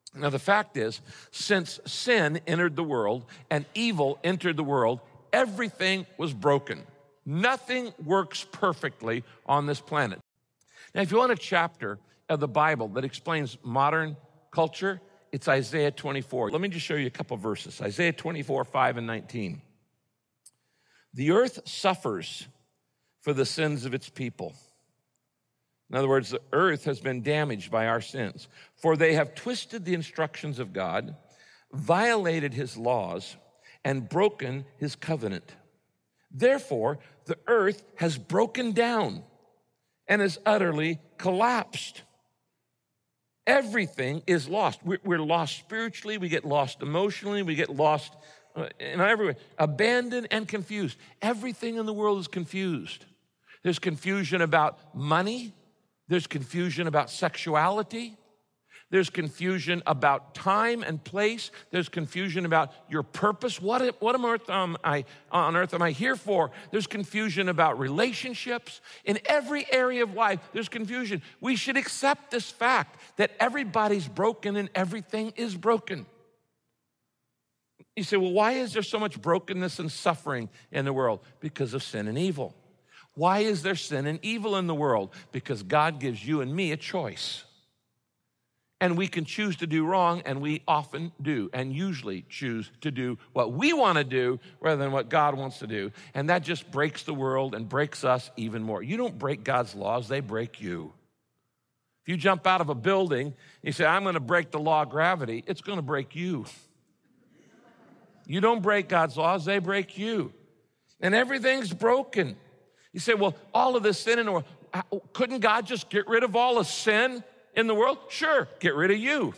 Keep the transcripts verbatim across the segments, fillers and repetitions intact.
Now, the fact is, since sin entered the world and evil entered the world, everything was broken. Nothing works perfectly on this planet. Now, if you want a chapter of the Bible that explains modern culture, it's Isaiah twenty-four. Let me just show you a couple verses. Isaiah twenty-four, five and nineteen. The earth suffers for the sins of its people. In other words, the earth has been damaged by our sins, for they have twisted the instructions of God, violated his laws, and broken his covenant. Therefore, the earth has broken down and has utterly collapsed. Everything is lost. We're lost spiritually, we get lost emotionally, we get lost in every way, abandoned and confused. Everything in the world is confused. There's confusion about money. There's confusion about sexuality. There's confusion about time and place. There's confusion about your purpose. What, what on, earth am I, on earth am I here for? There's confusion about relationships. In every area of life, there's confusion. We should accept this fact that everybody's broken and everything is broken. You say, well, why is there so much brokenness and suffering in the world? Because of sin and evil. Why is there sin and evil in the world? Because God gives you and me a choice. And we can choose to do wrong, and we often do, and usually choose to do what we want to do rather than what God wants to do. And that just breaks the world and breaks us even more. You don't break God's laws, they break you. If you jump out of a building, and you say, I'm going to break the law of gravity, it's going to break you. You don't break God's laws, they break you. And everything's broken. You say, well, all of this sin in the world, couldn't God just get rid of all the sin in the world? Sure, get rid of you.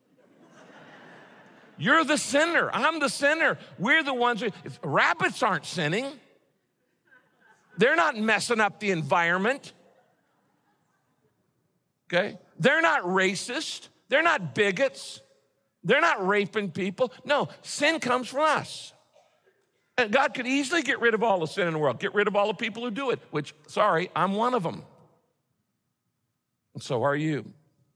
You're the sinner. I'm the sinner. We're the ones who, rabbits aren't sinning. They're not messing up the environment. Okay? They're not racist. They're not bigots. They're not raping people. No, sin comes from us. And God could easily get rid of all the sin in the world, get rid of all the people who do it, which, sorry, I'm one of them. And so are you.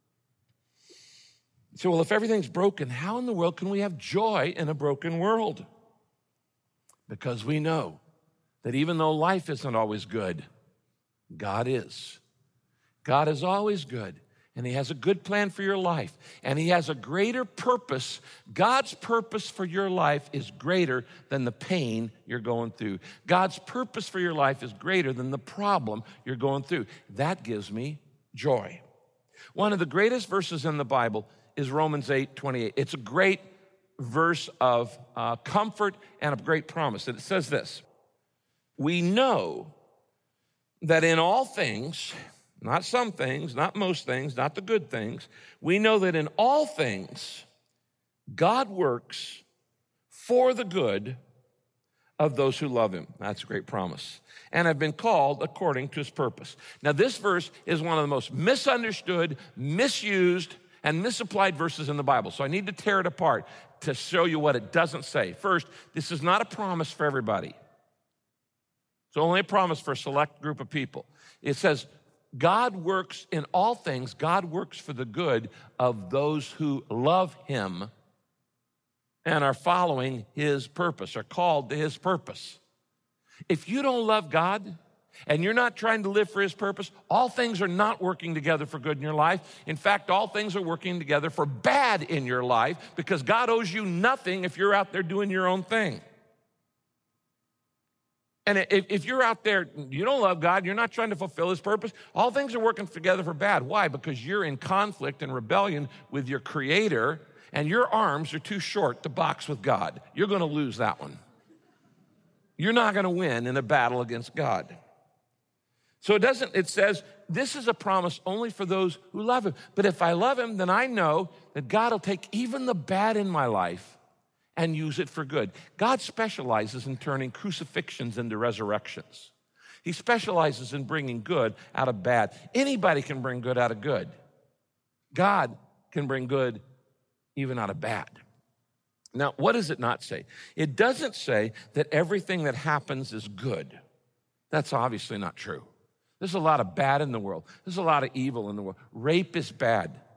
So, well, if everything's broken, how in the world can we have joy in a broken world? Because we know that even though life isn't always good, God is. God is always good, and he has a good plan for your life, and he has a greater purpose. God's purpose for your life is greater than the pain you're going through. God's purpose for your life is greater than the problem you're going through. That gives me joy. One of the greatest verses in the Bible is Romans eight twenty-eight. It's a great verse of uh, comfort and of great promise. And it says this: we know that in all things, not some things, not most things, not the good things, we know that in all things, God works for the good of those who love him. That's a great promise. And have been called according to his purpose. Now, this verse is one of the most misunderstood, misused, and misapplied verses in the Bible. So I need to tear it apart to show you what it doesn't say. First, this is not a promise for everybody. It's only a promise for a select group of people. It says, God works in all things. God works for the good of those who love him and are following his purpose, are called to his purpose. If you don't love God and you're not trying to live for his purpose, all things are not working together for good in your life. In fact, all things are working together for bad in your life because God owes you nothing if you're out there doing your own thing. And if, if you're out there, you don't love God, you're not trying to fulfill his purpose, all things are working together for bad. Why? Because you're in conflict and rebellion with your Creator, and your arms are too short to box with God. You're going to lose that one. You're not going to win in a battle against God. So it doesn't, it says, this is a promise only for those who love him. But if I love him, then I know that God will take even the bad in my life and use it for good. God specializes in turning crucifixions into resurrections. He specializes in bringing good out of bad. Anybody can bring good out of good. God can bring good even out of bad. Now, what does it not say? It doesn't say that everything that happens is good. That's obviously not true. There's a lot of bad in the world. There's a lot of evil in the world. Rape is bad.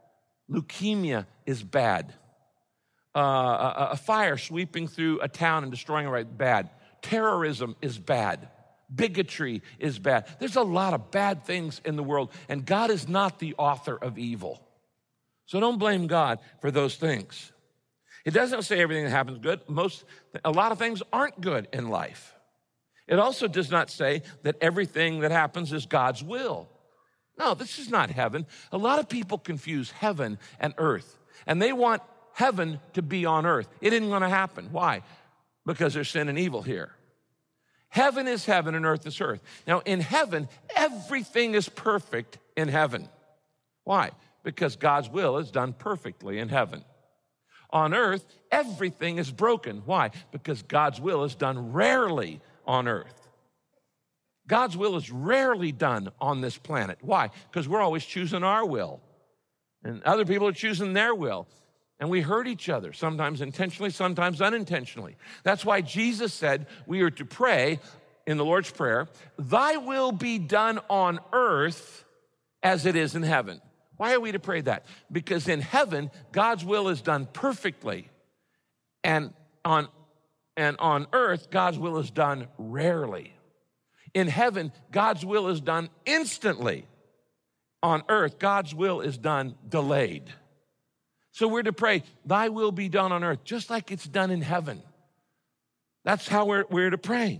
Leukemia is bad. Uh, a, a fire sweeping through a town and destroying it, right, bad. Terrorism is bad. Bigotry is bad. There's a lot of bad things in the world, and God is not the author of evil. So don't blame God for those things. It doesn't say everything that happens is good. Most, a lot of things aren't good in life. It also does not say that everything that happens is God's will. No, this is not heaven. A lot of people confuse heaven and earth, and they want heaven to be on earth. It isn't going to happen. Why? Because there's sin and evil here. Heaven is heaven and earth is earth. Now, in heaven, everything is perfect in heaven. Why? Because God's will is done perfectly in heaven. On earth, everything is broken. Why? Because God's will is done rarely on earth. God's will is rarely done on this planet. Why? Because we're always choosing our will, and other people are choosing their will. And we hurt each other, sometimes intentionally, sometimes unintentionally. That's why Jesus said we are to pray in the Lord's Prayer, thy will be done on earth as it is in heaven. Why are we to pray that? Because in heaven, God's will is done perfectly. And on, and on earth, God's will is done rarely. In heaven, God's will is done instantly. On earth, God's will is done delayed. So we're to pray, thy will be done on earth, just like it's done in heaven. That's how we're, we're to pray.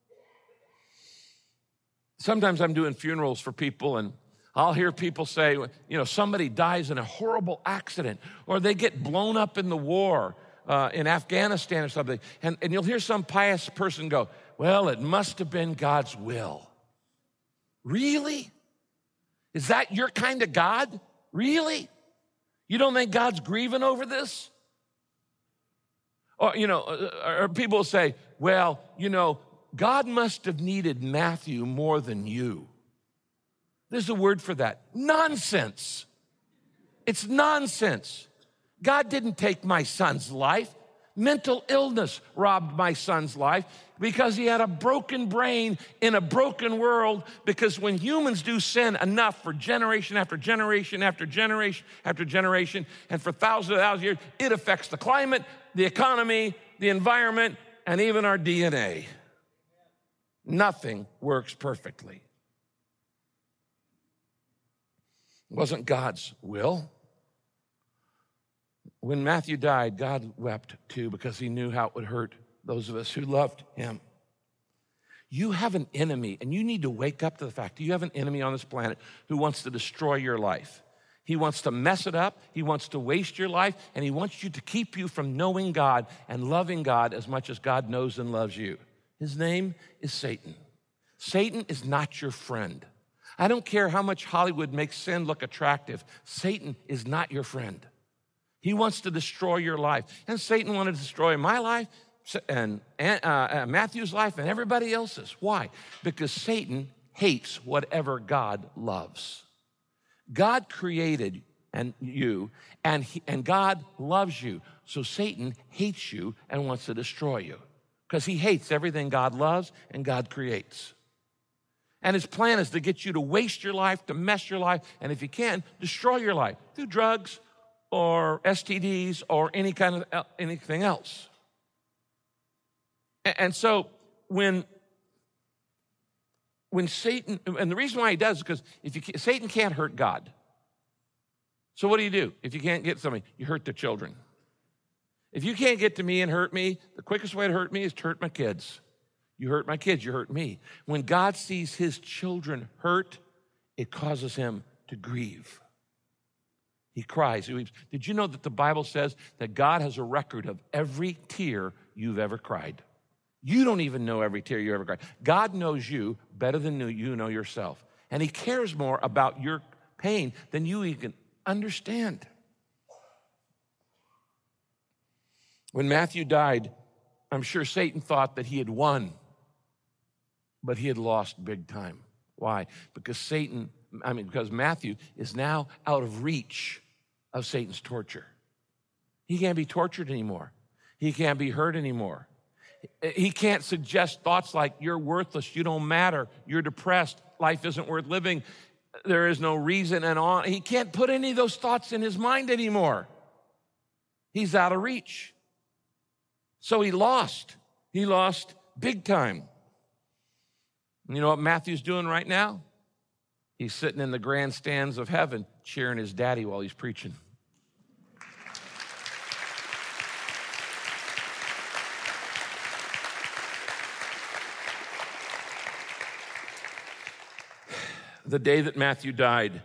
Sometimes I'm doing funerals for people, and I'll hear people say, you know, somebody dies in a horrible accident, or they get blown up in the war uh, in Afghanistan or something. And, and you'll hear some pious person go, well, it must have been God's will. Really? Is that your kind of God? Really? You don't think God's grieving over this? Or, you know, or people say, well, you know, God must have needed Matthew more than you. There's a word for that. Nonsense. It's nonsense. God didn't take my son's life. Mental illness robbed my son's life because he had a broken brain in a broken world, because when humans do sin enough for generation after generation after generation after generation, and for thousands of thousands of years, it affects the climate, the economy, the environment, and even our D N A. Nothing works perfectly. It wasn't God's will. When Matthew died, God wept too, because he knew how it would hurt those of us who loved him. You have an enemy, and you need to wake up to the fact that you have an enemy on this planet who wants to destroy your life. He wants to mess it up, he wants to waste your life, and he wants you to keep you from knowing God and loving God as much as God knows and loves you. His name is Satan. Satan is not your friend. I don't care how much Hollywood makes sin look attractive. Satan is not your friend. He wants to destroy your life. And Satan wanted to destroy my life and, and uh, uh, Matthew's life and everybody else's. Why? Because Satan hates whatever God loves. God created and you, and, he, and God loves you. So Satan hates you and wants to destroy you because he hates everything God loves and God creates. And his plan is to get you to waste your life, to mess your life, and if you can, destroy your life through drugs or S T Ds or any kind of anything else. And so when, when Satan, and the reason why he does is because if you, Satan can't hurt God. So what do you do? If you can't get somebody, you hurt the children. If you can't get to me and hurt me, the quickest way to hurt me is to hurt my kids. You hurt my kids, you hurt me. When God sees his children hurt, it causes him to grieve. He cries, he weeps. Did you know that the Bible says that God has a record of every tear you've ever cried? You don't even know every tear you ever cried. God knows you better than you know yourself. And he cares more about your pain than you even understand. When Matthew died, I'm sure Satan thought that he had won, but he had lost big time. Why? Because Satan, I mean, because Matthew is now out of reach of Satan's torture. He can't be tortured anymore. He can't be hurt anymore. He can't suggest thoughts like, you're worthless, you don't matter, you're depressed, life isn't worth living. There is no reason and on. He can't put any of those thoughts in his mind anymore. He's out of reach. So he lost. He lost big time. You know what Matthew's doing right now? He's sitting in the grandstands of heaven cheering his daddy while he's preaching. The day that Matthew died,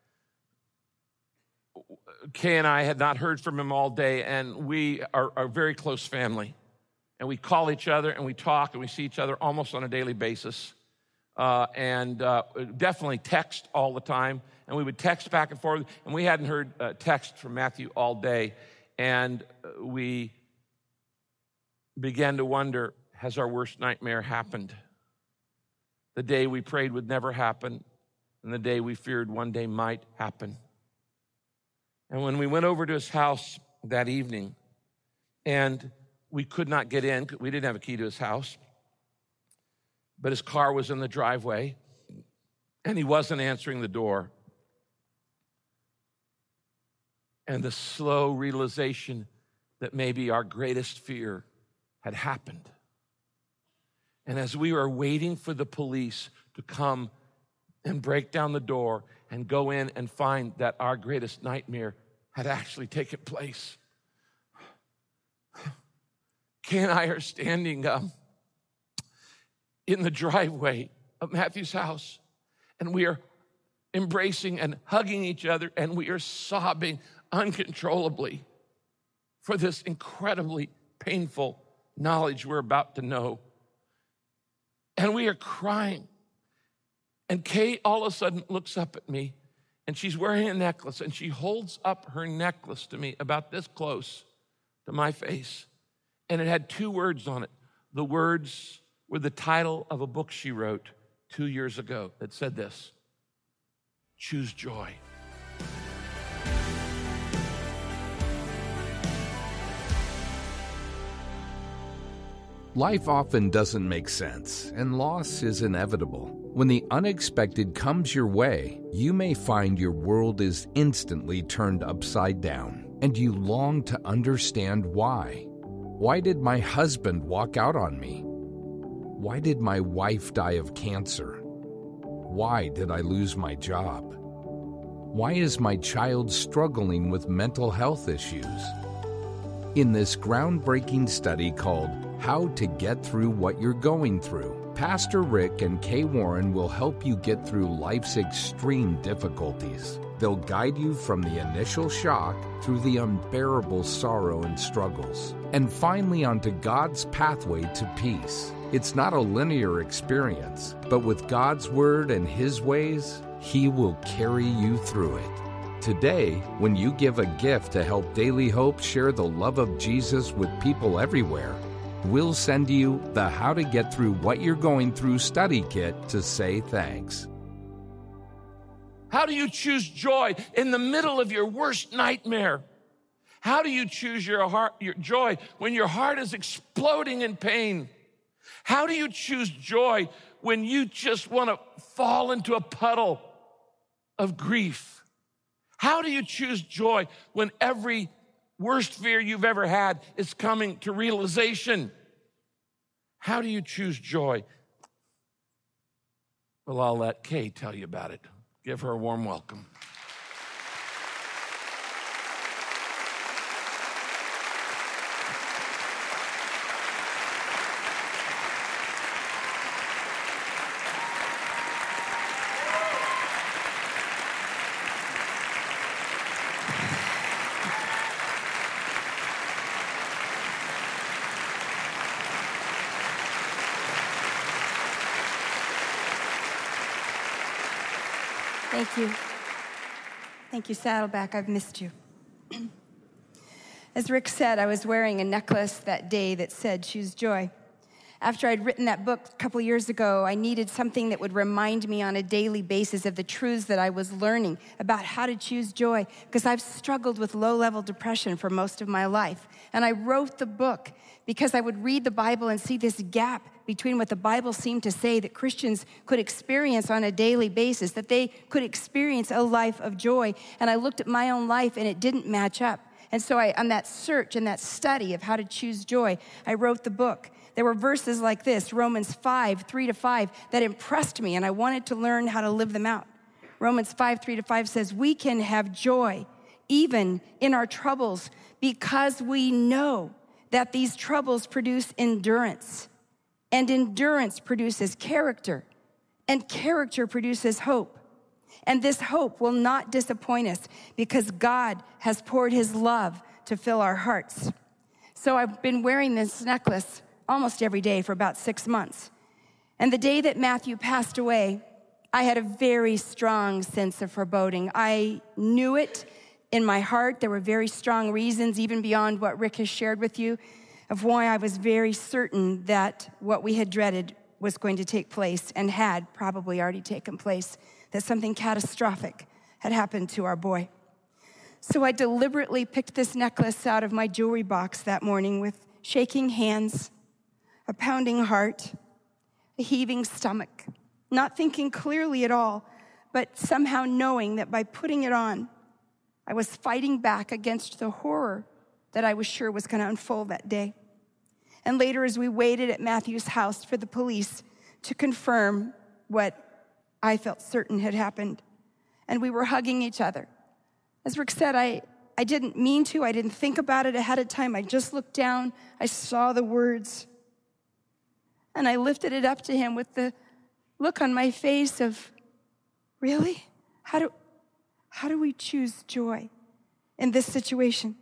Kay and I had not heard from him all day, and we are a very close family. And we call each other, and we talk, and we see each other almost on a daily basis. Uh, and uh, definitely text all the time. And we would text back and forth, and we hadn't heard uh, text from Matthew all day. And we began to wonder, has our worst nightmare happened? The day we prayed would never happen, and the day we feared one day might happen. And when we went over to his house that evening, and we could not get in, we didn't have a key to his house, but his car was in the driveway, and he wasn't answering the door. And the slow realization that maybe our greatest fear had happened. And as we were waiting for the police to come and break down the door and go in and find that our greatest nightmare had actually taken place, Kay and I are standing um, in the driveway of Matthew's house, and we are embracing and hugging each other, and we are sobbing uncontrollably for this incredibly painful knowledge we're about to know. And we are crying. And Kay all of a sudden looks up at me, and she's wearing a necklace, and she holds up her necklace to me about this close to my face. And it had two words on it. The words were the title of a book she wrote two years ago that said this: choose joy. Life often doesn't make sense, and loss is inevitable. When the unexpected comes your way, you may find your world is instantly turned upside down, and you long to understand why. Why did my husband walk out on me? Why did my wife die of cancer? Why did I lose my job? Why is my child struggling with mental health issues? In this groundbreaking study called How to Get Through What You're Going Through, Pastor Rick and Kay Warren will help you get through life's extreme difficulties. They'll guide you from the initial shock through the unbearable sorrow and struggles, and finally onto God's pathway to peace. It's not a linear experience, but with God's Word and His ways, He will carry you through it. Today, when you give a gift to help Daily Hope share the love of Jesus with people everywhere, we'll send you the How to Get Through What You're Going Through study kit to say thanks. How do you choose joy in the middle of your worst nightmare? How do you choose your heart, your joy when your heart is exploding in pain? How do you choose joy when you just want to fall into a puddle of grief? How do you choose joy when every worst fear you've ever had is coming to realization? How do you choose joy? Well, I'll let Kay tell you about it. Give her a warm welcome. Thank you. Thank you, Saddleback. I've missed you. As Rick said, I was wearing a necklace that day that said, choose joy. After I'd written that book a couple years ago, I needed something that would remind me on a daily basis of the truths that I was learning about how to choose joy, because I've struggled with low-level depression for most of my life. And I wrote the book because I would read the Bible and see this gap between what the Bible seemed to say that Christians could experience on a daily basis, that they could experience a life of joy. And I looked at my own life and it didn't match up. And so I, on that search and that study of how to choose joy, I wrote the book. There were verses like this, Romans five, three to five, that impressed me, and I wanted to learn how to live them out. Romans five, three to five says, we can have joy even in our troubles because we know that these troubles produce endurance, and endurance produces character, and character produces hope. And this hope will not disappoint us because God has poured his love to fill our hearts. So I've been wearing this necklace almost every day for about six months. And the day that Matthew passed away, I had a very strong sense of foreboding. I knew it in my heart. There were very strong reasons, even beyond what Rick has shared with you, of why I was very certain that what we had dreaded was going to take place and had probably already taken place, that something catastrophic had happened to our boy. So I deliberately picked this necklace out of my jewelry box that morning with shaking hands, a pounding heart, a heaving stomach, not thinking clearly at all, but somehow knowing that by putting it on, I was fighting back against the horror that I was sure was going to unfold that day. And later, as we waited at Matthew's house for the police to confirm what I felt certain had happened, and we were hugging each other. As Rick said, I, I didn't mean to. I didn't think about it ahead of time. I just looked down. I saw the words. And I lifted it up to him with the look on my face of, really? How do, how do we choose joy in this situation?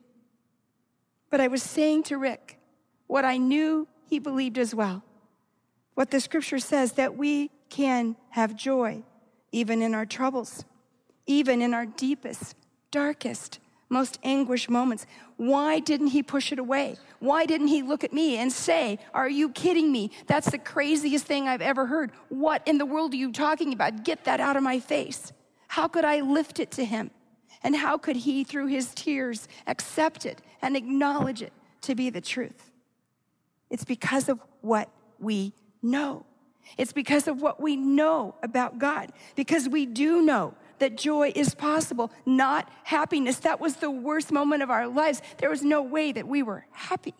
But I was saying to Rick what I knew he believed as well. What the scripture says, that we can have joy even in our troubles, even in our deepest, darkest, most anguished moments. Why didn't he push it away? Why didn't he look at me and say, are you kidding me? That's the craziest thing I've ever heard. What in the world are you talking about? Get that out of my face. How could I lift it to him? And how could he, through his tears, accept it and acknowledge it to be the truth? It's because of what we know. It's because of what we know about God. Because we do know that joy is possible, not happiness. That was the worst moment of our lives. There was no way that we were happy.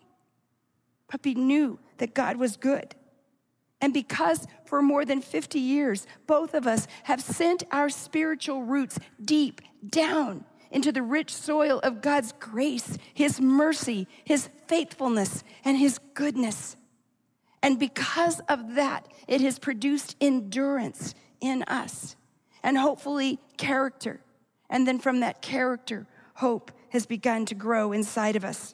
But we knew that God was good. And because for more than fifty years, both of us have sent our spiritual roots deep down into the rich soil of God's grace, his mercy, his faithfulness, and his goodness. And because of that, it has produced endurance in us and hopefully character. And then from that character, hope has begun to grow inside of us.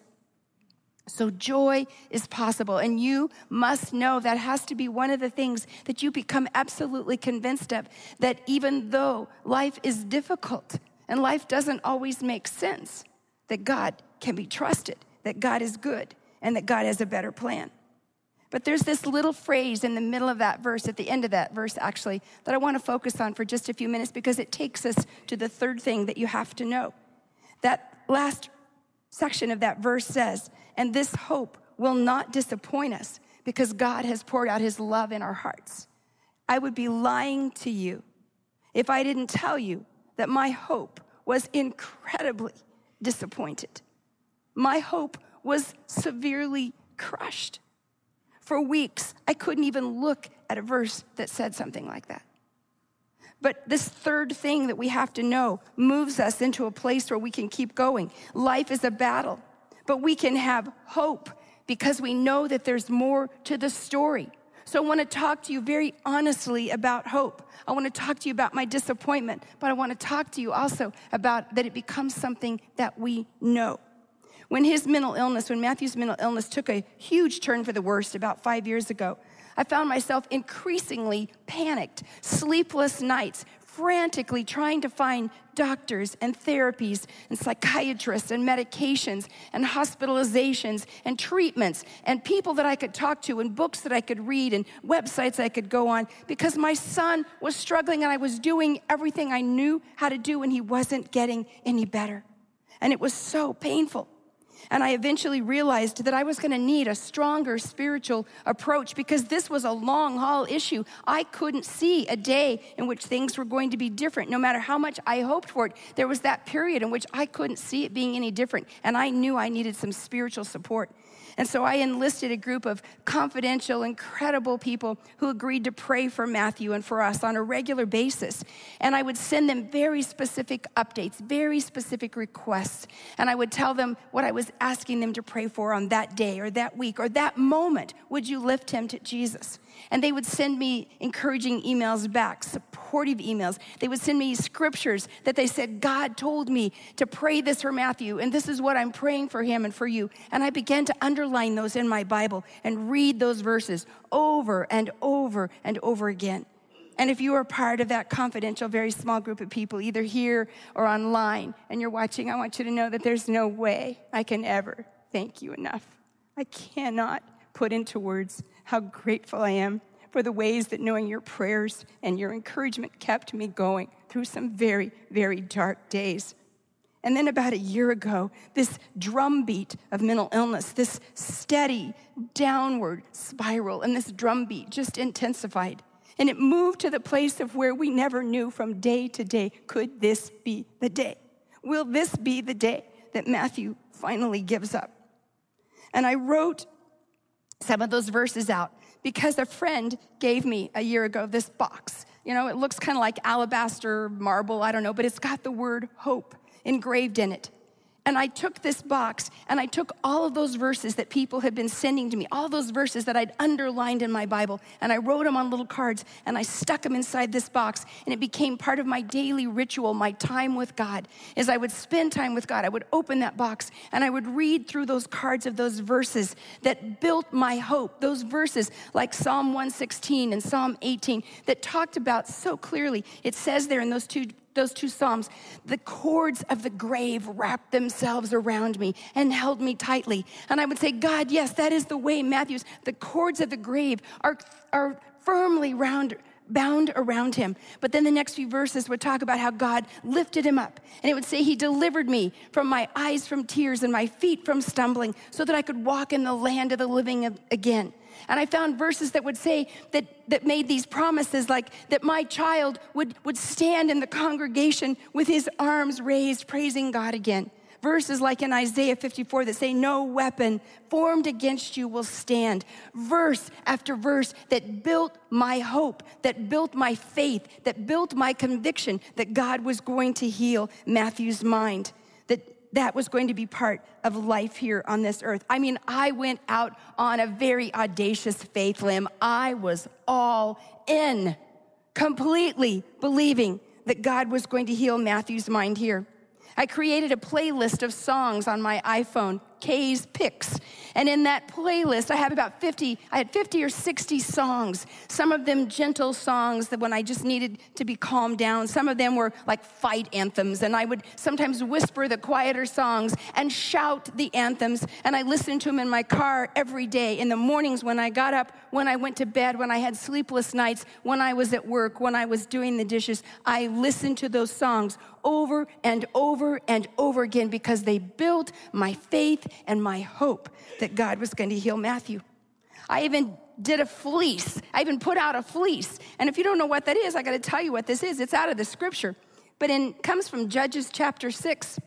So joy is possible, and you must know that has to be one of the things that you become absolutely convinced of, that even though life is difficult and life doesn't always make sense, that God can be trusted, that God is good, and that God has a better plan. But there's this little phrase in the middle of that verse, at the end of that verse actually, that I want to focus on for just a few minutes because it takes us to the third thing that you have to know. That last section of that verse says, and this hope will not disappoint us because God has poured out his love in our hearts. I would be lying to you if I didn't tell you that my hope was incredibly disappointed. My hope was severely crushed. For weeks, I couldn't even look at a verse that said something like that. But this third thing that we have to know moves us into a place where we can keep going. Life is a battle, but we can have hope because we know that there's more to the story. So I want to talk to you very honestly about hope. I want to talk to you about my disappointment, but I want to talk to you also about that it becomes something that we know. When his mental illness, when Matthew's mental illness took a huge turn for the worst about five years ago, I found myself increasingly panicked, sleepless nights, frantically trying to find doctors and therapies and psychiatrists and medications and hospitalizations and treatments and people that I could talk to and books that I could read and websites I could go on, because my son was struggling and I was doing everything I knew how to do and he wasn't getting any better. And it was so painful. And I eventually realized that I was going to need a stronger spiritual approach, because this was a long haul issue. I couldn't see a day in which things were going to be different. No matter how much I hoped for it, there was that period in which I couldn't see it being any different. And I knew I needed some spiritual support. And so I enlisted a group of confidential, incredible people who agreed to pray for Matthew and for us on a regular basis. And I would send them very specific updates, very specific requests. And I would tell them what I was asking them to pray for on that day or that week or that moment. Would you lift him to Jesus? And they would send me encouraging emails back, supportive emails. They would send me scriptures that they said, God told me to pray this for Matthew, and this is what I'm praying for him and for you. And I began to underline those in my Bible and read those verses over and over and over again. And if you are part of that confidential, very small group of people, either here or online, and you're watching, I want you to know that there's no way I can ever thank you enough. I cannot put into words how grateful I am for the ways that knowing your prayers and your encouragement kept me going through some very, very dark days. And then about a year ago, this drumbeat of mental illness, this steady downward spiral, and this drumbeat just intensified. And it moved to the place of where we never knew from day to day, could this be the day? Will this be the day that Matthew finally gives up? And I wrote some of those verses out because a friend gave me a year ago this box. You know, it looks kind of like alabaster marble, I don't know, but it's got the word hope engraved in it. And I took this box and I took all of those verses that people had been sending to me, all those verses that I'd underlined in my Bible, and I wrote them on little cards and I stuck them inside this box, and it became part of my daily ritual, my time with God. As I would spend time with God, I would open that box and I would read through those cards of those verses that built my hope, those verses like Psalm one sixteen and Psalm eighteen that talked about so clearly. It says there in those two Those two Psalms, the cords of the grave wrapped themselves around me and held me tightly. And I would say, God, yes, that is the way, Matthew's, the cords of the grave are, are firmly round, bound around him. But then the next few verses would talk about how God lifted him up. And it would say he delivered me from my eyes from tears and my feet from stumbling so that I could walk in the land of the living again. And I found verses that would say that, that made these promises, like that my child would, would stand in the congregation with his arms raised, praising God again. Verses like in Isaiah fifty-four that say, no weapon formed against you will stand. Verse after verse that built my hope, that built my faith, that built my conviction that God was going to heal Matthew's mind, that that was going to be part of life here on this earth. I mean, I went out on a very audacious faith limb. I was all in, completely believing that God was going to heal Matthew's mind here. I created a playlist of songs on my iPhone, K's Picks. And in that playlist, I have about fifty, I had fifty or sixty songs. Some of them gentle songs that when I just needed to be calmed down. Some of them were like fight anthems. And I would sometimes whisper the quieter songs and shout the anthems. And I listened to them in my car every day, in the mornings when I got up, when I went to bed, when I had sleepless nights, when I was at work, when I was doing the dishes. I listened to those songs over and over and over again because they built my faith and my hope that God was going to heal Matthew. I even did a fleece. I even put out a fleece. And if you don't know what that is, I got to tell you what this is. It's out of the scripture. But it comes from Judges chapter six.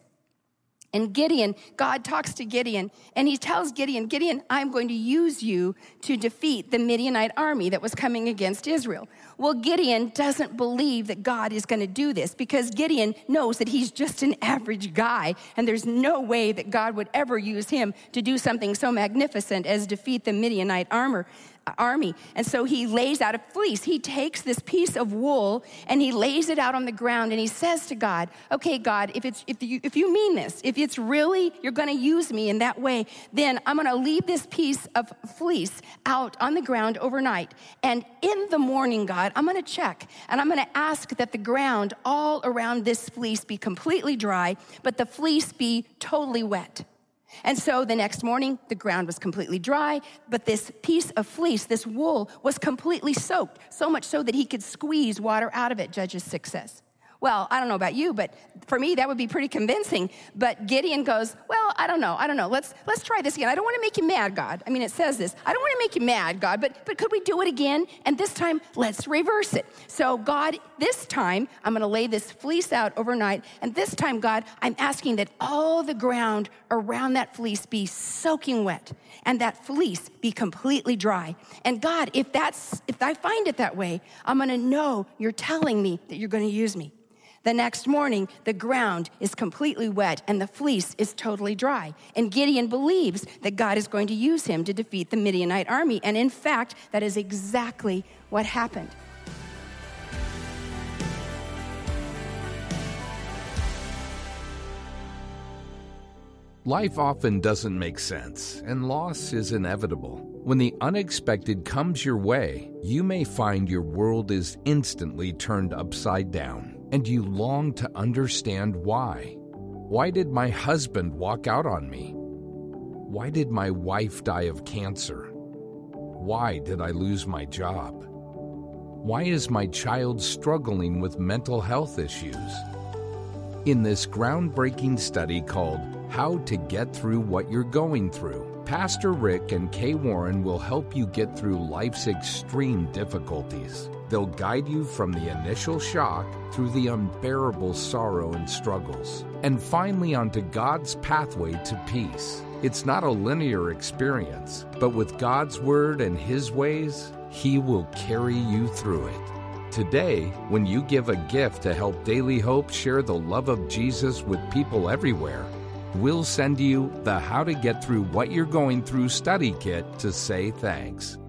And Gideon, God talks to Gideon, and he tells Gideon, Gideon, I'm going to use you to defeat the Midianite army that was coming against Israel. Well, Gideon doesn't believe that God is going to do this because Gideon knows that he's just an average guy, and there's no way that God would ever use him to do something so magnificent as defeat the Midianite armor. army. And so he lays out a fleece. He takes this piece of wool and he lays it out on the ground and he says to God, okay, God, if it's if you if you mean this, if it's really you're going to use me in that way, then I'm going to leave this piece of fleece out on the ground overnight. And in the morning, God, I'm going to check and I'm going to ask that the ground all around this fleece be completely dry, but the fleece be totally wet. And so the next morning, the ground was completely dry, but this piece of fleece, this wool, was completely soaked, so much so that he could squeeze water out of it, Judges six says. Well, I don't know about you, but for me, that would be pretty convincing. But Gideon goes, well, I don't know, I don't know. Let's let's try this again. I don't want to make you mad, God. I mean, it says this. I don't want to make you mad, God, but, but could we do it again? And this time, let's reverse it. So God, this time, I'm going to lay this fleece out overnight. And this time, God, I'm asking that all the ground around that fleece be soaking wet and that fleece be completely dry. And God, if that's if I find it that way, I'm going to know you're telling me that you're going to use me. The next morning, the ground is completely wet and the fleece is totally dry. And Gideon believes that God is going to use him to defeat the Midianite army. And in fact, that is exactly what happened. Life often doesn't make sense, and loss is inevitable. When the unexpected comes your way, you may find your world is instantly turned upside down, and you long to understand why. Why did my husband walk out on me? Why did my wife die of cancer? Why did I lose my job? Why is my child struggling with mental health issues? In this groundbreaking study called How to Get Through What You're Going Through, Pastor Rick and Kay Warren will help you get through life's extreme difficulties. They'll guide you from the initial shock through the unbearable sorrow and struggles, and finally onto God's pathway to peace. It's not a linear experience, but with God's word and his ways, he will carry you through it. Today, when you give a gift to help Daily Hope share the love of Jesus with people everywhere, we'll send you the How to Get Through What You're Going Through study kit to say thanks.